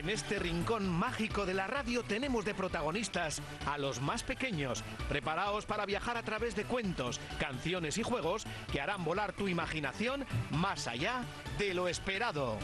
En este rincón mágico de la radio tenemos de protagonistas a los más pequeños. Preparaos para viajar a través de cuentos, canciones y juegos que harán volar tu imaginación más allá de lo esperado.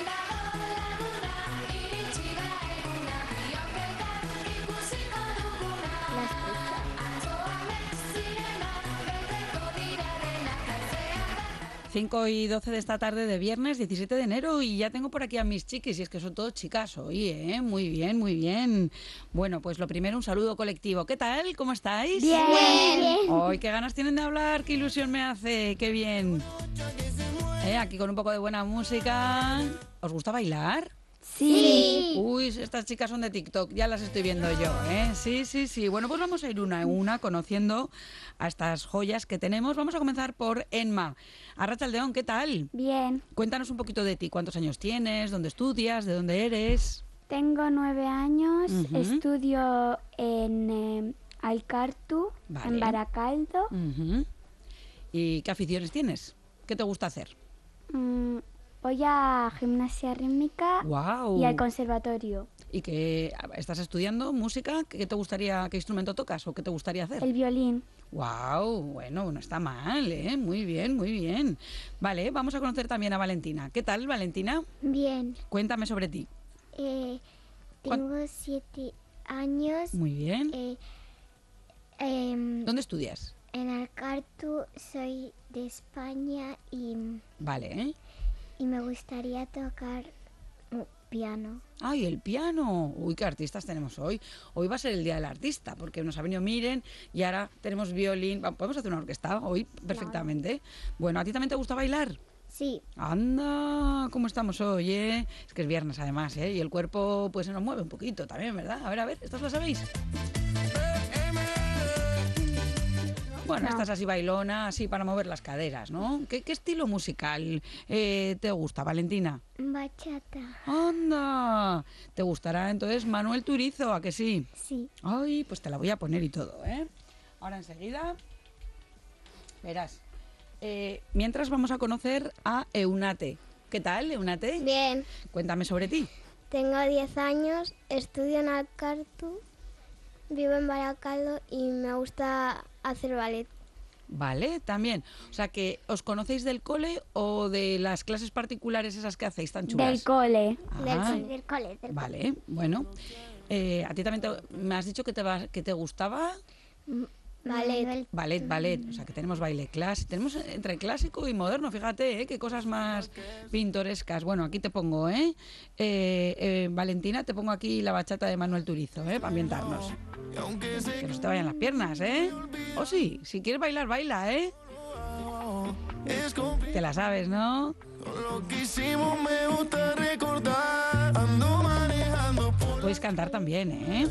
Cinco y 12 de esta tarde de viernes 17 de enero y ya tengo por aquí a mis chiquis y es que son todos chicas hoy, ¿eh? Muy bien, muy bien. Bueno, pues lo primero un saludo colectivo. ¿Qué tal? ¿Cómo estáis? Bien. ¡Ay, qué ganas tienen de hablar! ¡Qué ilusión me hace! ¡Qué bien! Aquí con un poco de buena música. ¿Os gusta bailar? Sí. Uy, estas chicas son de TikTok, ya las estoy viendo yo, ¿eh? Sí. Bueno, pues vamos a ir una en una conociendo a estas joyas que tenemos. Vamos a comenzar por Enma. Arratsaldeon, ¿qué tal? Bien. Cuéntanos un poquito de ti. ¿Cuántos años tienes? ¿Dónde estudias? ¿De dónde eres? Tengo 9 años, Ujú. estudio en Alcartu, Vale. en Baracaldo. Ujú. ¿Y qué aficiones tienes? ¿Qué te gusta hacer? Voy a gimnasia rítmica ¡Guau! y al conservatorio. ¿Y qué estás estudiando música? ¿Qué te gustaría, qué instrumento tocas o qué te gustaría hacer? El violín. ¡Wow! Bueno, no está mal, ¿eh? Muy bien, muy bien. Vale, vamos a conocer también a Valentina. ¿Qué tal, Valentina? Bien, Cuéntame sobre ti. tengo 7 años. Muy bien. En ¿Dónde estudias? Alcartu soy de España Vale, y me gustaría tocar piano. ¡Ay, el piano! Uy, qué artistas tenemos hoy. Hoy va a ser el Día del Artista, porque nos ha venido Miren y ahora tenemos violín. Podemos hacer una orquesta hoy perfectamente. Bueno, ¿a ti también te gusta bailar? Sí, ¡Anda! ¿Cómo estamos hoy, eh? Es que es viernes además, ¿eh? Y el cuerpo pues se nos mueve un poquito también, ¿verdad? A ver, ¿estas lo sabéis? Bueno, No. esta es así bailona, así para mover las caderas, ¿no? ¿Qué estilo musical te gusta, Valentina? bachata. ¡Anda! ¿Te gustará entonces Manuel Turizo, a que sí? Sí, Ay, pues te la voy a poner y todo, ¿eh? Ahora enseguida verás. Mientras vamos a conocer a Eunate. ¿Qué tal, Eunate? bien. Cuéntame sobre ti. Tengo 10 años, estudio en Alcartu, vivo en Baracaldo y me gusta hacer ballet. Vale, también. O sea, que ¿os conocéis del cole o de las clases particulares esas que hacéis tan chulas? Del cole. Ah, Del cole. vale, bueno. ¿A ti también me has dicho que te gustaba? Ballet. Ballet. O sea, que tenemos baile clásico. Tenemos entre clásico y moderno, fíjate, qué cosas más pintorescas. Bueno, aquí te pongo, Valentina, te pongo aquí la bachata de Manuel Turizo, para ambientarnos. Que no se te vayan las piernas, ¿eh? O sí, si quieres bailar, baila, ¿eh? Te la sabes, ¿no? Puedes cantar también, ¿eh?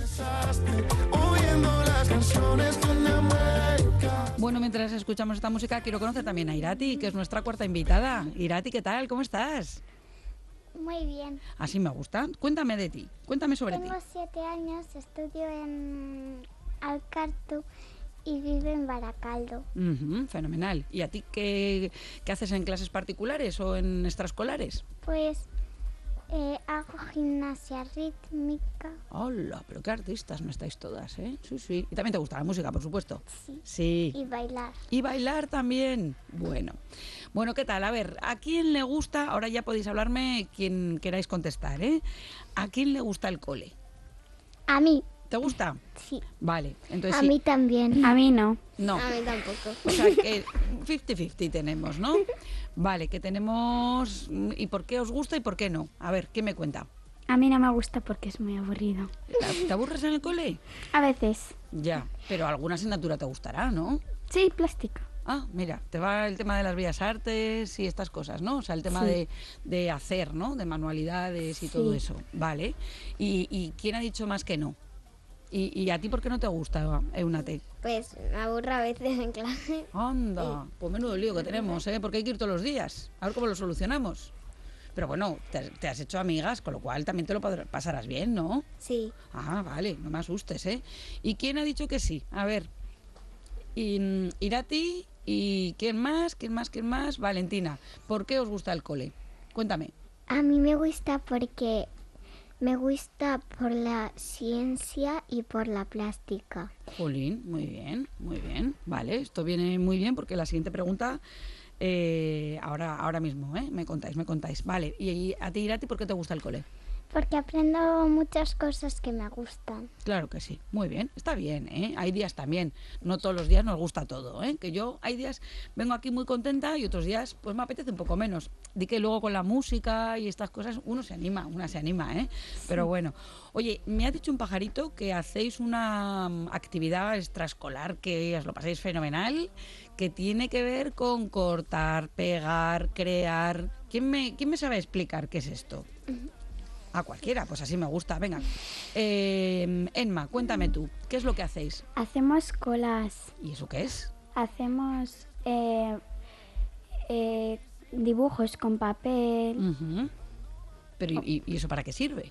Bueno, mientras escuchamos esta música, quiero conocer también a Irati, que es nuestra cuarta invitada. Irati, ¿qué tal? ¿Cómo estás? Muy bien. Así me gusta. Cuéntame de ti. Cuéntame sobre ti. Tengo 7 años, estudio en Alcartu y vivo en Baracaldo. Ujú, fenomenal. ¿Y a ti qué haces en clases particulares o en extraescolares? Pues hago gimnasia rítmica. Hola, pero qué artistas no estáis todas, ¿eh? Sí. Y también te gusta la música, por supuesto. Sí. Sí. Y bailar. Y bailar también. Bueno, ¿qué tal? A ver, ¿a quién le gusta? Ahora ya podéis hablarme quien queráis contestar, ¿eh? ¿A quién le gusta el cole? A mí. ¿Te gusta? Sí. Vale, entonces A sí. mí también. A mí no. No. A mí tampoco. O sea que 50-50 tenemos, ¿no? Vale, que tenemos... ¿Y por qué os gusta y por qué no? A ver, ¿qué me cuenta? A mí no me gusta porque es muy aburrido. ¿Te aburres en el cole? A veces. Ya, pero alguna asignatura te gustará, ¿no? Sí, plástica. Ah, mira, te va el tema de las bellas artes y estas cosas, ¿no? O sea, el tema Sí. de hacer, ¿no? De manualidades y Sí. todo eso. Vale. ¿Y quién ha dicho más que no? ¿Y a ti por qué no te gusta, Eunate? Pues me aburro a veces en clase. Anda, pues menudo lío que tenemos, ¿eh? Porque hay que ir todos los días. A ver cómo lo solucionamos. Pero bueno, te has hecho amigas, con lo cual también te lo pasarás bien, ¿no? Sí. Ah, vale, no me asustes, ¿eh? ¿Y quién ha dicho que sí? A ver, Irati, ¿y quién más? ¿Quién más? Valentina, ¿por qué os gusta el cole? Cuéntame. A mí me gusta porque Me gusta por la ciencia y por la plástica. Jolín, muy bien, muy bien. Vale, esto viene muy bien porque la siguiente pregunta, ahora mismo, me contáis. Vale, y a ti, Irati, ¿por qué te gusta el cole? Porque aprendo muchas cosas que me gustan. Claro que sí, muy bien, está bien, ¿eh? Hay días también, no todos los días nos gusta todo, ¿eh? Que yo hay días vengo aquí muy contenta y otros días pues me apetece un poco menos. Di que luego con la música y estas cosas una se anima, ¿eh? Sí. Pero bueno, oye, me ha dicho un pajarito que hacéis una actividad extraescolar que os lo pasáis fenomenal, que tiene que ver con cortar, pegar, crear. ¿Quién me sabe explicar qué es esto? A cualquiera, pues así me gusta. Venga, Enma, cuéntame tú, ¿qué es lo que hacéis? Hacemos colas. ¿Y eso qué es? Hacemos dibujos con papel. Uh-huh. Pero ¿y eso para qué sirve?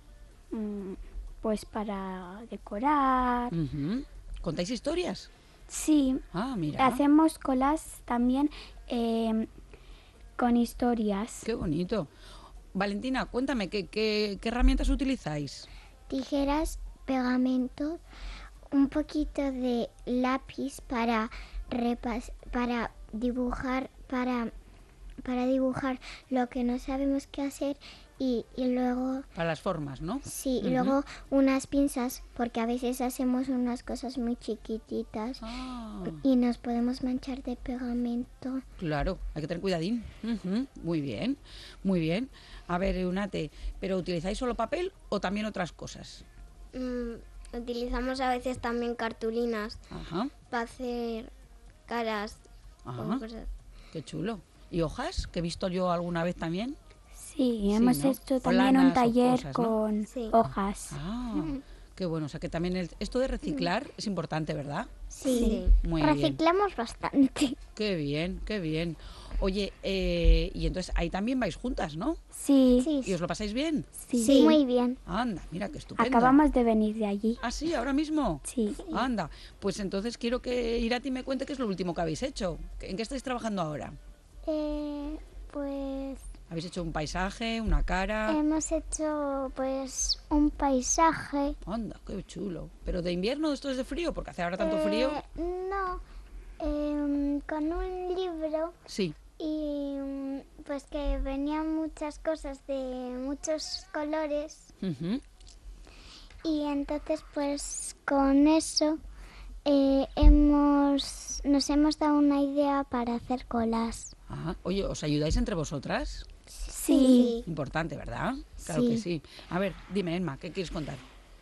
Pues para decorar. Uh-huh. ¿Contáis historias? Sí. Ah, mira. Hacemos colas también con historias. Qué bonito. Valentina, cuéntame, ¿qué herramientas utilizáis? Tijeras, pegamento, un poquito de lápiz para dibujar, para dibujar lo que no sabemos qué hacer y luego... Para las formas, ¿no? Sí, y luego unas pinzas, porque a veces hacemos unas cosas muy chiquititas y nos podemos manchar de pegamento. Claro, hay que tener cuidadín. Uh-huh. Muy bien, muy bien. A ver, Eunate, ¿pero utilizáis solo papel o también otras cosas? Utilizamos a veces también cartulinas para hacer caras o cosas. Qué chulo. ¿Y hojas? Que he visto yo alguna vez también. Sí, hemos hecho también un taller cosas, ¿no? Con hojas. Ah, qué bueno. O sea que también esto de reciclar es importante, ¿verdad? Sí. Muy Reciclamos bien. bastante. Qué bien, qué bien. Oye, y entonces ahí también vais juntas, ¿no? Sí. ¿Y os lo pasáis bien? Sí, muy bien. Anda, mira qué estupendo. Acabamos de venir de allí. ¿Ah, sí? ¿Ahora mismo? Sí. Anda, pues entonces quiero que Irati me cuente qué es lo último que habéis hecho. ¿En qué estáis trabajando ahora? Pues... ¿Habéis hecho un paisaje, una cara? Hemos hecho pues un paisaje. Anda, qué chulo. ¿Pero de invierno o esto es de frío? Porque hace ahora tanto frío. No, con un libro. Sí. Y pues que venían muchas cosas de muchos colores. Uh-huh. Y entonces pues con eso nos hemos dado una idea para hacer colas. Ah, oye, ¿os ayudáis entre vosotras? Sí. Importante, ¿verdad? Claro que sí. A ver, dime, Emma, ¿qué quieres contar?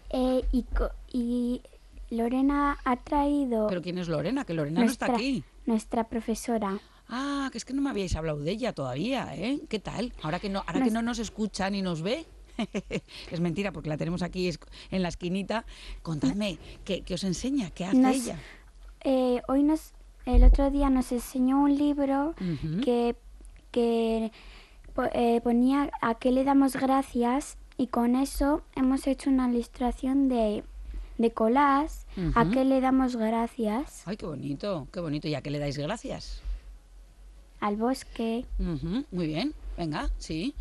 Y Lorena ha traído... ¿Pero quién es Lorena? Que Lorena no está aquí. Nuestra profesora. Ah, que es que no me habíais hablado de ella todavía, ¿eh? ¿Qué tal? Ahora que no nos escucha ni nos ve. Es mentira, porque la tenemos aquí en la esquinita. Contadme, ¿qué os enseña? ¿Qué hace ella? El otro día nos enseñó un libro que ponía a qué le damos gracias, y con eso hemos hecho una ilustración de collage, a qué le damos gracias. Ay, qué bonito, qué bonito. ¿Y a qué le dais gracias? Al bosque. Muy bien, venga, sí.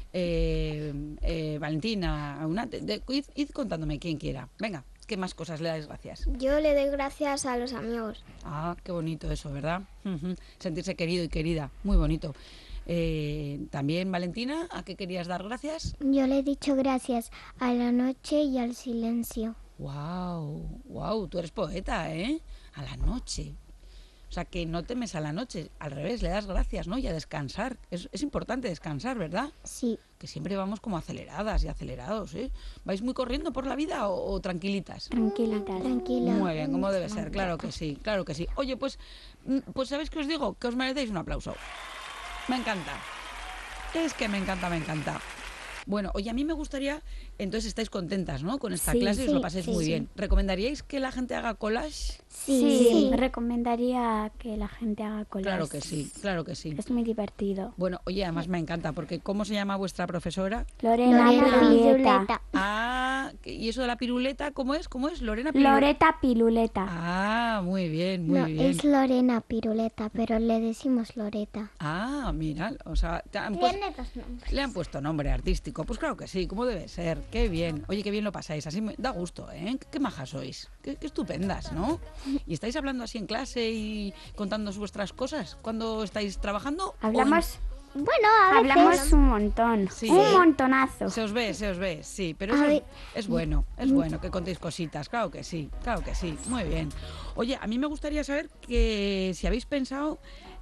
Valentina, id contándome quién quiera. Venga, ¿qué más cosas le dais gracias? Yo le doy gracias a los amigos. Ah, qué bonito eso, ¿verdad? Sentirse querido y querida, muy bonito. También, Valentina, ¿a qué querías dar gracias? Yo le he dicho gracias a la noche y al silencio. Wow, tú eres poeta, ¿eh? A la noche. O sea, que no temes a la noche, al revés, le das gracias, ¿no? Y a descansar. Es importante descansar, ¿verdad? Sí. Que siempre vamos como aceleradas y acelerados, ¿eh? ¿Vais muy corriendo por la vida o tranquilitas? Tranquilitas. Tranquila. Muy bien, como debe ser, claro que sí, claro que sí. Oye, pues ¿sabéis qué os digo? Que os merecéis un aplauso. Me encanta. Es que me encanta. Bueno, oye, a mí me gustaría, entonces estáis contentas, ¿no? Con esta clase y os lo paséis muy bien. ¿Recomendaríais que la gente haga collage? Sí, recomendaría que la gente haga collage. Claro que sí. Es muy divertido. Bueno, oye, además me encanta, porque ¿cómo se llama vuestra profesora? Lorena Violeta. Ah, ¿y eso de la piruleta cómo es? ¿Cómo es? Loreta Piruleta. Ah, muy bien, muy No, bien. es Lorena Piruleta, pero le decimos Loreta. Ah, mira, o sea, Tiene dos nombres. le han puesto nombre artístico. Pues claro que sí, como debe ser. Qué bien. Oye, qué bien lo pasáis. Así me da gusto, ¿eh? Qué majas sois. Qué estupendas, ¿no? ¿Y estáis hablando así en clase y contándoos vuestras cosas cuando estáis trabajando? Hablamos, Bueno, a veces. hablamos un montón. Sí. Un montonazo. Se os ve, sí, pero A eso ver. es bueno que contéis cositas, claro que sí, muy bien. Oye, a mí me gustaría saber que si habéis pensado,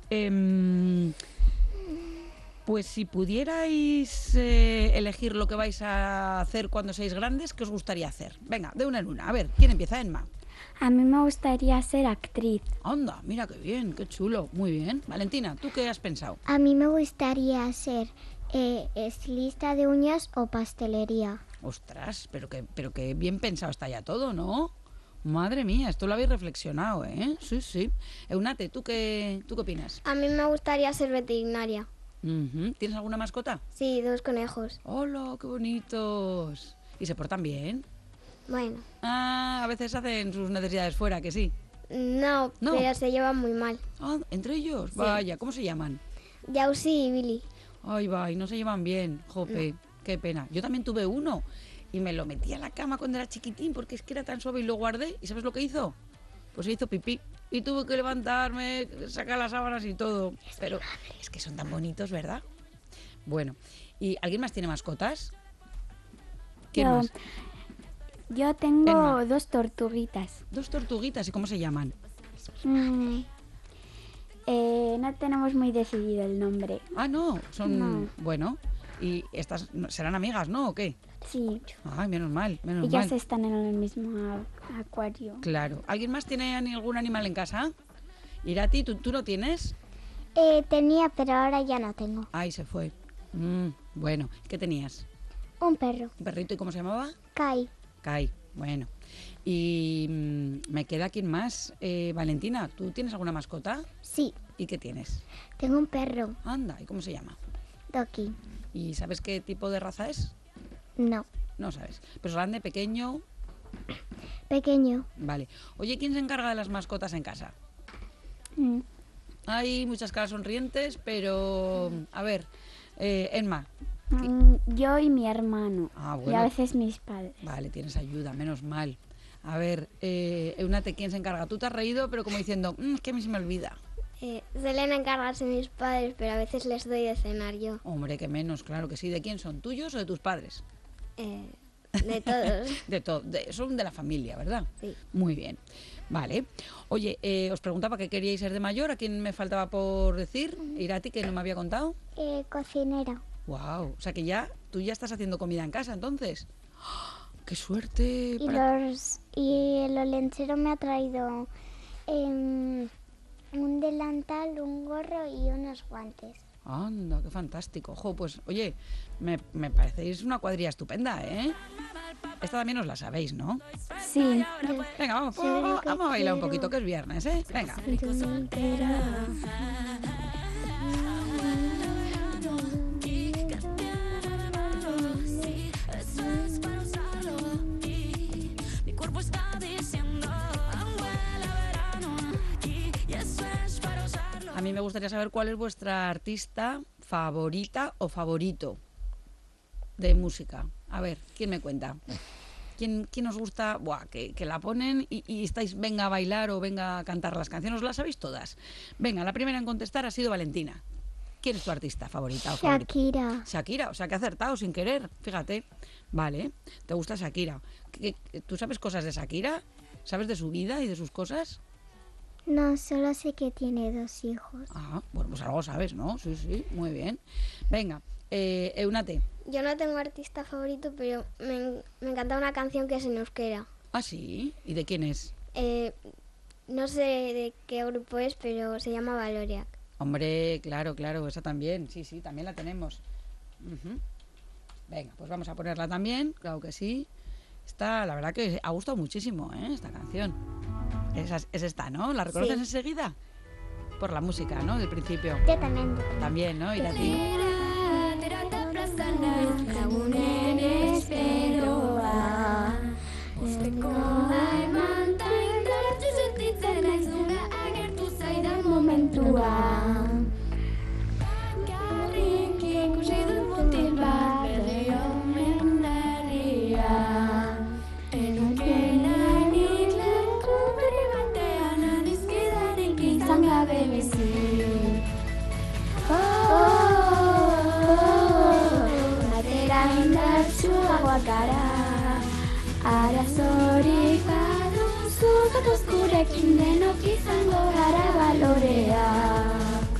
pues si pudierais elegir lo que vais a hacer cuando seáis grandes, ¿qué os gustaría hacer? Venga, de una en una, a ver, ¿quién empieza? Emma. A mí me gustaría ser actriz. Anda, mira qué bien, qué chulo, muy bien. Valentina, ¿tú qué has pensado? A mí me gustaría ser estilista de uñas o pastelería. Ostras, pero que bien pensado está ya todo, ¿no? Madre mía, esto lo habéis reflexionado, ¿eh? Sí, sí. Eunate, ¿tú qué opinas? A mí me gustaría ser veterinaria. Ujú. ¿Tienes alguna mascota? Sí, 2 conejos. ¡Hola, qué bonitos! ¿Y se portan bien? Bueno, Ah, a veces hacen sus necesidades fuera, que sí. no, No. pero se llevan muy mal. Ah, ¿entre ellos? Vaya, ¿cómo se llaman? Yausi y Billy. Ay, va, y no se llevan bien. Jope, qué pena. Yo también tuve uno y me lo metí a la cama cuando era chiquitín porque es que era tan suave y lo guardé. ¿Y sabes lo que hizo? Pues se hizo pipí. Y tuve que levantarme, sacar las sábanas y todo. Pero es que son tan bonitos, ¿verdad? Bueno, ¿y alguien más tiene mascotas? ¿Quién Yo, más? yo tengo Emma. 2 tortuguitas. 2 tortuguitas, ¿y cómo se llaman? No tenemos muy decidido el nombre. Ah, no, son... No. Bueno, y estas serán amigas, ¿no? ¿O qué? Sí, Ay, menos mal, menos ellas mal. están en el mismo acuario. Claro. ¿Alguien más tiene algún animal en casa? Irati, ¿tú no tienes? Tenía, pero ahora ya no tengo. Ay, se fue. Bueno, ¿qué tenías? Un perro. ¿Un perrito y cómo se llamaba? Kai. Kai. Bueno. Y me queda quién más. Valentina, ¿tú tienes alguna mascota? Sí, ¿Y qué tienes? tengo un perro. Anda, ¿y cómo se llama? Doki. ¿Y sabes qué tipo de raza es? No. No sabes. ¿Pero es grande, pequeño? Pequeño. Vale. Oye, ¿quién se encarga de las mascotas en casa? Mm. Hay muchas caras sonrientes, pero... A ver, Emma. Yo y mi hermano. Ah, Y bueno. a veces mis padres. Vale, tienes ayuda, menos mal. A ver, Eunate, ¿quién se encarga? Tú te has reído, pero como diciendo, es que a mí se me olvida. Suelen encargarse mis padres, pero a veces les doy de cenar yo. Hombre, que menos, claro que sí. ¿De quién son? ¿Tuyos o de tus padres? De todos. De todo, son de la familia, ¿verdad? Sí. Muy bien. Vale. Oye, os preguntaba qué queríais ser de mayor, ¿a quién me faltaba por decir? Irati, que no me había contado. Cocinera. Wow, o sea que tú ya estás haciendo comida en casa, entonces. ¡Ah! ¡Qué suerte! Y el olenchero me ha traído un delantal, un gorro y unos guantes. Anda, qué fantástico. Jo, pues, oye, me parecéis una cuadrilla estupenda, ¿eh? Esta también os la sabéis, ¿no? Sí. Venga, vamos a bailar un poquito, que es viernes, ¿eh? Venga. A mí me gustaría saber cuál es vuestra artista favorita o favorito de música. A ver, ¿quién me cuenta? ¿Quién os gusta? Buah, que la ponen y estáis, venga a bailar o venga a cantar las canciones, ¿os las sabéis todas? Venga, la primera en contestar ha sido Valentina. ¿Quién es tu artista favorita o favorito? Shakira. Shakira, o sea que ha acertado sin querer, fíjate. Vale, ¿te gusta Shakira? ¿Tú sabes cosas de Shakira? ¿Sabes de su vida y de sus cosas? No, solo sé que tiene 2 hijos. Ah, bueno, pues algo sabes, ¿no? Sí, sí, muy bien. Venga, Eunate. Yo no tengo artista favorito, pero me encanta una canción que es en euskera. Ah, sí, ¿y de quién es? No sé de qué grupo es, pero se llama Valoriac. Hombre, claro, esa también. Sí, sí, también la tenemos. Ujú. Venga, pues vamos a ponerla también, claro que sí. Esta, la verdad que ha gustado muchísimo, esta canción. Es esta, ¿no? ¿La reconoces Sí. enseguida? Por la música, ¿no? Del principio. Yo también. También, ¿no? Y de ti. Lagunen esperoa datsuagoa gara. Arazorik baduzu datoz gurekin denok izango gara baloreak.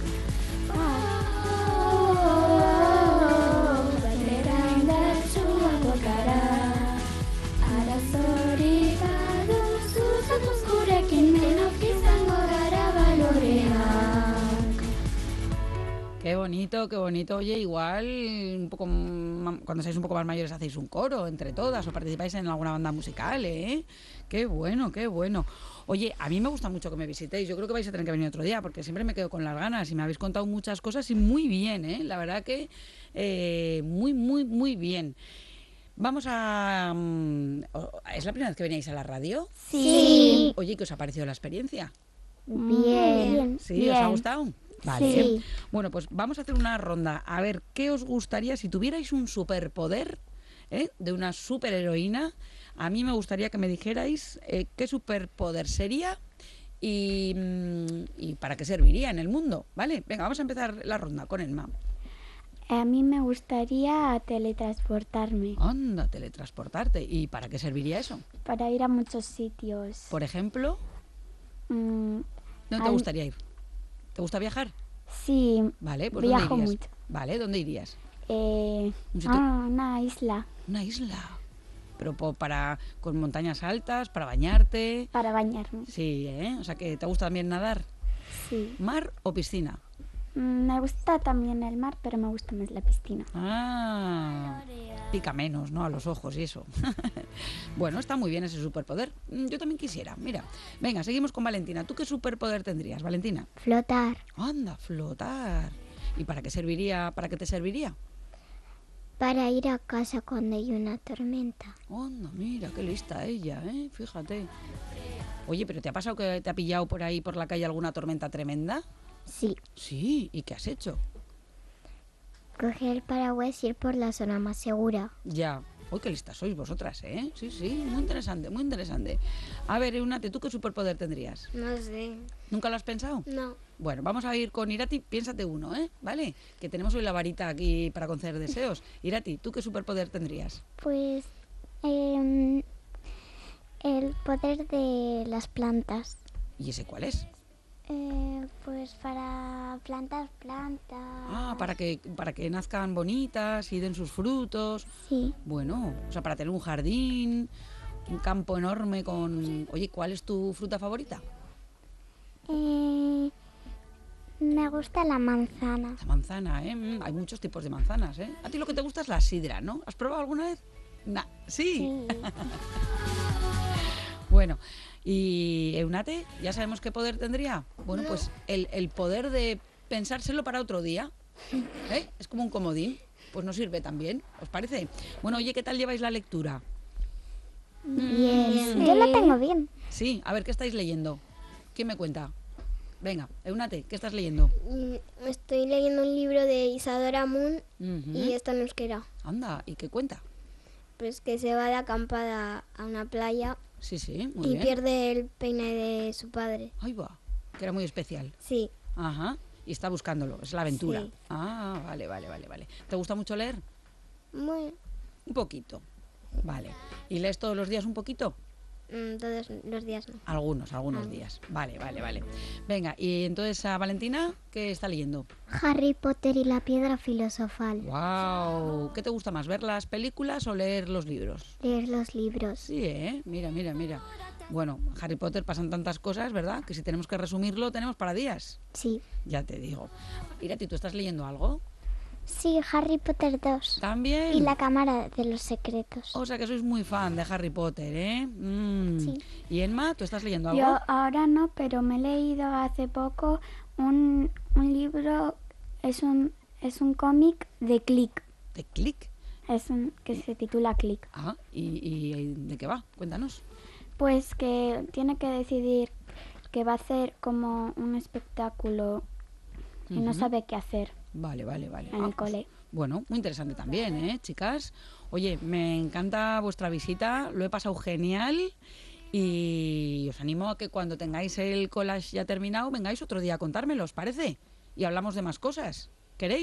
Batera indartsuagoa gara. Arazorik baduzu datoz gurekin denok izango gara baloreak. Qué bonito, qué bonito. Oye, igual un poco cuando seáis un poco más mayores hacéis un coro entre todas o participáis en alguna banda musical, ¿eh? Qué bueno, qué bueno. Oye, a mí me gusta mucho que me visitéis. Yo creo que vais a tener que venir otro día porque siempre me quedo con las ganas y me habéis contado muchas cosas y muy bien, ¿eh? La verdad que muy, muy, muy bien. Vamos a... ¿Es la primera vez que veníais a la radio? Sí. Oye, ¿qué os ha parecido la experiencia? Bien. ¿Sí? ¿Os ha gustado? Vale. Sí. Bueno, pues vamos a hacer una ronda. A ver, ¿qué os gustaría si tuvierais un superpoder de una superheroína? A mí me gustaría que me dijerais qué superpoder sería y para qué serviría en el mundo, ¿vale? Venga, vamos a empezar la ronda con Emma. A mí me gustaría teletransportarme Anda, teletransportarte. ¿Y para qué serviría eso? para ir a muchos sitios. Por ejemplo, ¿dónde te al- gustaría ir? ¿Te gusta viajar? Sí, Vale, pues viajo ¿dónde irías? mucho. Vale, ¿dónde irías? Un sitio- una isla Una isla. Pero con montañas altas, para bañarte. para bañarme. Sí, ¿eh? O sea que te gusta también nadar. Sí. ¿Mar o piscina? Me gusta también el mar, pero me gusta más la piscina. Ah, pica menos, ¿no? A los ojos y eso. Bueno, está muy bien ese superpoder. Yo también quisiera, mira. Venga, seguimos con Valentina. ¿Tú qué superpoder tendrías, Valentina? Flotar. Anda, flotar. ¿Y para qué serviría? ¿Para qué te serviría? Para ir a casa cuando hay una tormenta. Anda, mira, qué lista ella, ¿eh? Fíjate. Oye, ¿pero te ha pasado que te ha pillado por ahí, por la calle, alguna tormenta tremenda? Sí. Sí, ¿y qué has hecho? Coger el paraguas y ir por la zona más segura. Ya. Uy, qué listas sois vosotras, ¿eh? Sí, sí, muy interesante, muy interesante. A ver, Eunate, ¿tú qué superpoder tendrías? No sé. ¿Nunca lo has pensado? No. Bueno, vamos a ir con Irati, piénsate uno, ¿eh? ¿Vale? Que tenemos hoy la varita aquí para conceder deseos. Irati, ¿tú qué superpoder tendrías? Pues el poder de las plantas. ¿Y ese cuál es? Pues para plantar plantas. Ah, para que nazcan bonitas y den sus frutos. Sí. Bueno, o sea, para tener un jardín, un campo enorme con... Oye, ¿cuál es tu fruta favorita? Me gusta la manzana. La manzana, ¿eh? Hay muchos tipos de manzanas, ¿eh? A ti lo que te gusta es la sidra, ¿no? ¿Has probado alguna vez? Sí. Bueno, y Eunate, ¿ya sabemos qué poder tendría? Bueno, pues el poder de pensárselo para otro día. ¿Eh? Es como un comodín. Pues nos sirve también, ¿os parece? Bueno, oye, ¿qué tal lleváis la lectura? Bien. Yo la tengo bien. Sí, a ver, ¿qué estáis leyendo? ¿Quién me cuenta? Venga, Eunate, ¿qué estás leyendo? Estoy leyendo un libro de Isadora Moon Ujú. y está en euskera. Anda, ¿y qué cuenta? Pues que se va de acampada a una playa Sí, sí, muy y bien. pierde el peine de su padre. Ahí va, que era muy especial. Sí. Ajá, y está buscándolo, es la aventura. Sí. Ah, vale. ¿Te gusta mucho leer? Muy. Un poquito. Vale. ¿Y lees todos los días un poquito? Todos los días no. Algunos días. Vale. Venga, y entonces a Valentina, ¿qué está leyendo? Harry Potter y la piedra filosofal. ¡Wow! ¿Qué te gusta más, ver las películas o leer los libros? Leer los libros. Sí, ¿eh? Mira. Bueno, Harry Potter pasan tantas cosas, ¿verdad? Que si tenemos que resumirlo, tenemos para días. Sí. Ya te digo. Irati, ¿tú estás leyendo algo? Sí, Harry Potter 2. ¿También? Y la cámara de los secretos. O sea que sois muy fan de Harry Potter, ¿eh? Sí. ¿Y Emma, tú estás leyendo algo? Yo ahora no, pero me he leído hace poco un libro, es un cómic de Click, ¿De Click? que se titula Click. Ah, ¿y de qué va? Cuéntanos. Pues que tiene que decidir que va a hacer como un espectáculo y no Ujú. sabe qué hacer Vale. en el cole. Bueno, muy interesante también, ¿eh, chicas? Oye, me encanta vuestra visita, lo he pasado genial y os animo a que cuando tengáis el collage ya terminado, vengáis otro día a contármelo, ¿os parece? Y hablamos de más cosas. ¿Queréis?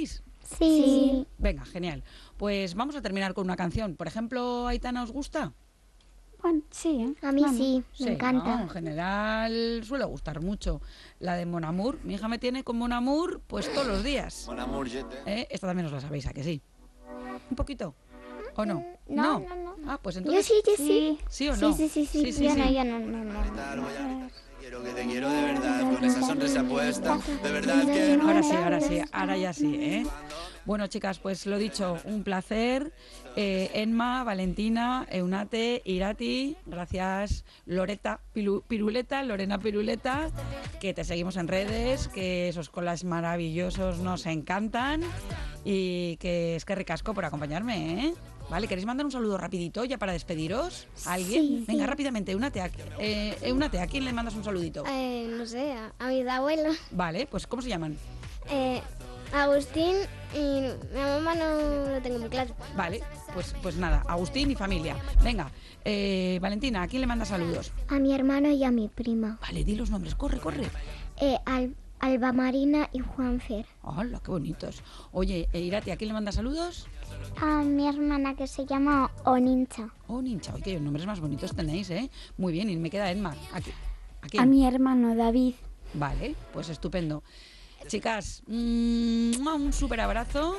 Sí. Venga, genial. Pues vamos a terminar con una canción. Por ejemplo, Aitana, ¿os gusta? Bueno, sí. A mí sí, Sí, me encanta. ¿no? En general suele gustar mucho. La de Mon Amour. Mi hija me tiene con Mon Amour pues todos los días. Mon amour, je t'aime. Esta también os la sabéis, ¿a que sí? ¿Un poquito? ¿O no? No. Ah, pues Yo entonces... sí, yo sí. ¿Sí o no? Sí. Sí, Yo sí. no. Estar, voy a gritar, quiero que te quiero de verdad, con esa sonrisa puesta, de verdad que no. Ahora sí, ahora ya sí, ¿eh? Bueno, chicas, pues lo dicho, un placer. Enma, Valentina, Eunate, Irati, gracias, Lorena Piruleta, que te seguimos en redes, que esos colas maravillosos nos encantan y que es que ricasco por acompañarme, ¿eh? Vale, ¿queréis mandar un saludo rapidito ya para despediros? ¿A alguien? Sí. Venga, rápidamente, Eunate, ¿a quién le mandas un saludito? No sé, a mis abuelos. Vale, pues ¿cómo se llaman? Agustín y mi mamá no lo tengo muy claro. Vale, pues nada, Agustín y familia. Venga, Valentina, ¿a quién le manda saludos? A mi hermano y a mi prima. Vale, di los nombres, corre. Alba Marina y Juanfer. ¡Hala, qué bonitos! Oye, Irati, ¿a quién le manda saludos? A mi hermana que se llama Onincha. Oh, Nincha, oye, qué nombres más bonitos tenéis, ¿eh? Muy bien, y me queda Emma. ¿A quién? A mi hermano David. Vale, pues estupendo. Chicas, un súper abrazo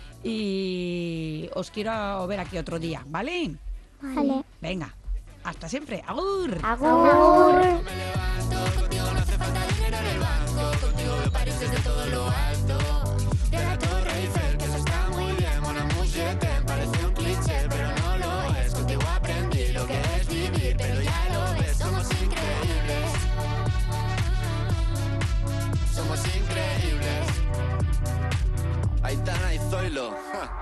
y os quiero ver aquí otro día, ¿vale? Vale. Venga, hasta siempre. ¡Agur! Agur. Somos increíbles. Aitana y Zoilo.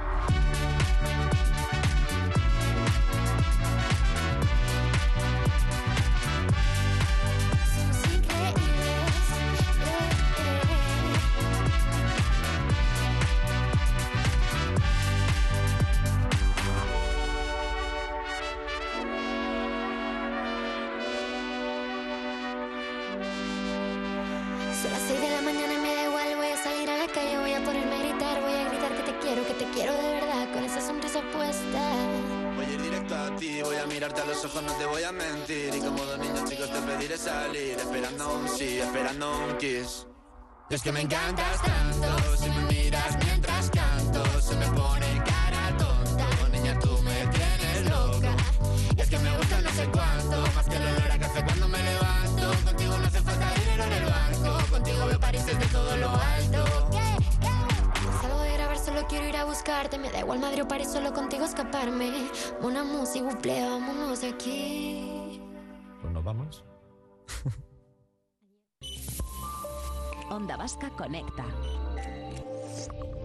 Son las 6 de la mañana y me da igual, voy a salir a la calle, voy a ponerme a gritar que te quiero de verdad, con esa sonrisa puesta. Voy a ir directo a ti, voy a mirarte a los ojos, no te voy a mentir. Y como dos niños chicos te pediré salir, esperando un sí, esperando un kiss. Y es que me encantas tanto, si me miras mientras canto, se me pone cara tonta. Niña, tú me tienes loca. Y es que me gusta no sé cuánto, más que el olor a café cuando me levanto. Contigo no hace falta dinero en el banco, contigo veo París desde todo lo alto. Salgo de grabar, solo quiero ir a buscarte, me da igual Madrid o París, solo contigo escaparme. Una música, buple, vámonos de aquí. Pues nos vamos. Onda Vasca conecta.